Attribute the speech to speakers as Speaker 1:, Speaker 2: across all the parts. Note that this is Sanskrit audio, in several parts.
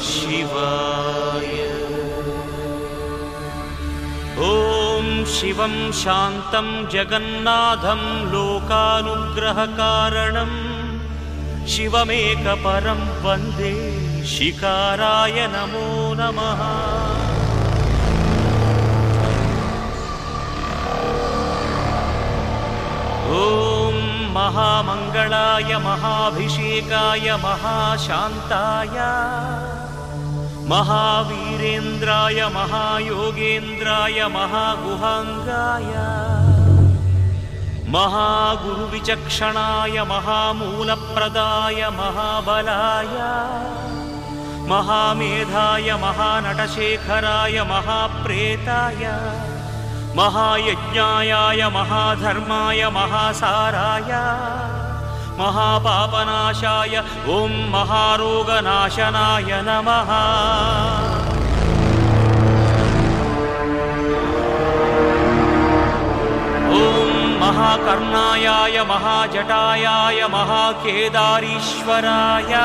Speaker 1: शिवाय। ॐ शिवं शान्तं जगन्नाथं लोकानुग्रहकारणं शिवमेकपरं वन्दे शिकाराय नमो नमः। ॐ महामङ्गलाय महाभिषेकाय महाशान्ताय महावीरेन्द्राय महायोगेन्द्राय महागुहाङ्गाय महागुरुविचक्षणाय महामूलप्रदाय महाबलाय महामेधाय महानटशेखराय महाप्रेताय महायज्ञाय महाधर्माय महासाराय महापापनाशाय ॐ महारोगनाशनाय नमः। ॐ महाकर्णायाय महाजटायाय महाकेदारीश्वराय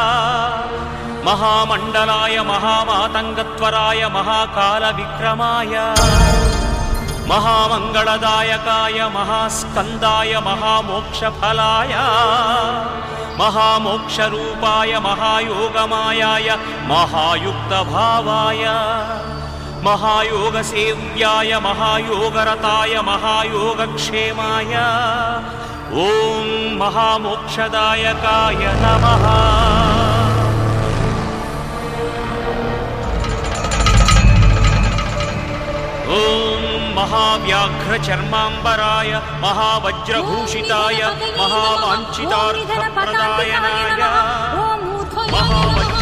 Speaker 1: महामण्डलाय महामातङ्गत्वराय महाकालविक्रमाय महामङ्गलदायकाय महास्कन्दाय महामोक्षफलाय महामोक्षरूपाय महायोगमायाय महायुक्तभावाय महायोगसेव्याय महायोगरताय महायोगक्षेमाय ॐ महामोक्षदायकाय नमः। ॐ महाव्याघ्रचर्माम्बराय महावज्रभूषिताय महावाञ्छितार्थप्रदायनाय